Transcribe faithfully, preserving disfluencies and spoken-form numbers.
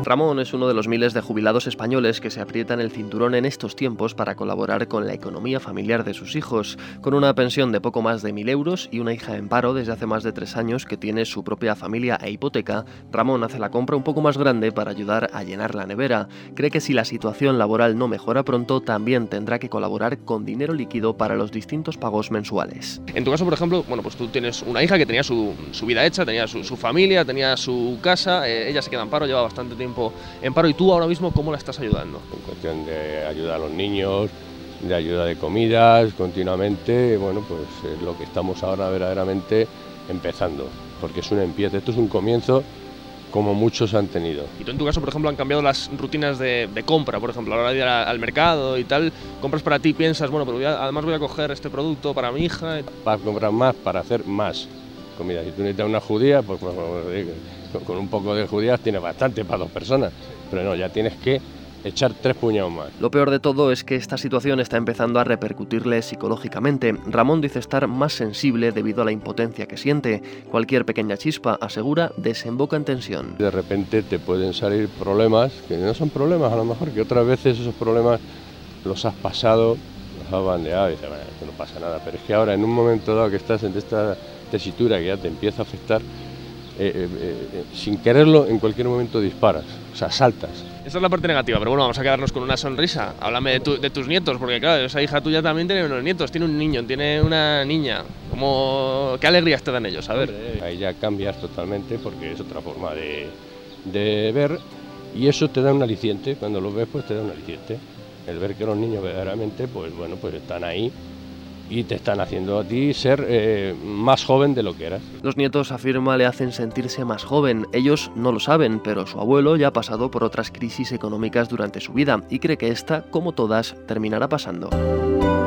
Ramón es uno de los miles de jubilados españoles que se aprietan el cinturón en estos tiempos para colaborar con la economía familiar de sus hijos. Con una pensión de poco más de mil euros y una hija en paro desde hace más de tres años que tiene su propia familia e hipoteca, Ramón hace la compra un poco más grande para ayudar a llenar la nevera. Cree que si la situación laboral no mejora pronto, también tendrá que colaborar con dinero líquido para los distintos pagos mensuales. En tu caso, por ejemplo, bueno, pues tú tienes una hija que tenía su, su vida hecha, tenía su, su familia, tenía su casa, eh, ella se queda en paro, lleva bastante tiempo en paro, y tú ahora mismo, ¿cómo la estás ayudando? En cuestión de ayuda a los niños, de ayuda de comidas continuamente, bueno, pues es lo que estamos ahora verdaderamente empezando, porque es un empiece, esto es un comienzo como muchos han tenido. Y tú en tu caso, por ejemplo, han cambiado las rutinas de, de compra, por ejemplo, a la hora de ir a, al mercado y tal, compras para ti, piensas, bueno, pero voy a, además voy a coger este producto para mi hija. Para comprar más, para hacer más comida. Si tú necesitas una judía, pues, pues, pues con un poco de judías tienes bastante para dos personas, pero no, ya tienes que echar tres puñados más. Lo peor de todo es que esta situación está empezando a repercutirle psicológicamente. Ramón dice estar más sensible debido a la impotencia que siente. Cualquier pequeña chispa, asegura, desemboca en tensión. De repente te pueden salir problemas, que no son problemas a lo mejor, que otras veces esos problemas los has pasado, los has bandeado y dices, bueno, esto no pasa nada, pero es que ahora en un momento dado que estás en esta tesitura que ya te empieza a afectar, Eh, eh, eh, sin quererlo, en cualquier momento disparas, o sea, saltas. Esa es la parte negativa, pero bueno, vamos a quedarnos con una sonrisa. Háblame de, tu, de tus nietos, porque claro, esa hija tuya también tiene unos nietos, tiene un niño, tiene una niña. ¿Cómo, qué alegrías te dan ellos? A ver. Ahí ya cambias totalmente porque es otra forma de, de ver, y eso te da un aliciente. Cuando lo ves, pues te da un aliciente. El ver que los niños verdaderamente, pues bueno, pues están ahí y te están haciendo a ti ser eh, más joven de lo que eras. Los nietos, afirma, le hacen sentirse más joven. Ellos no lo saben, pero su abuelo ya ha pasado por otras crisis económicas durante su vida y cree que esta, como todas, terminará pasando.